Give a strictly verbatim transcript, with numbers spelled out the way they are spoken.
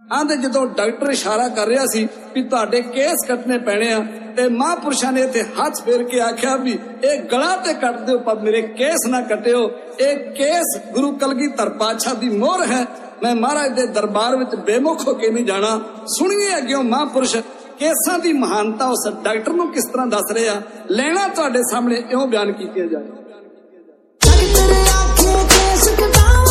आंदे जो डॉक्टर इशारा कर रहा सी भी तुहाडे केस कटने पैने आ ते महापुरुषां ने इत्थे हाथ फेर के आख्या भी ये गला ते कट दिओ पर मेरे केस ना कटिओ। ये केस गुरु कलगीधर पातशाह दी मोहर है। मैं महाराज दे दरबार विच बेमुख होके नहीं जाना। सुनिए अग्यों महापुरुष केसां दी महानता उस डॉक्टर नूं किस तरह दस रहे आ। लेना तुहाडे सामने इउं बयान कीतिया जाए।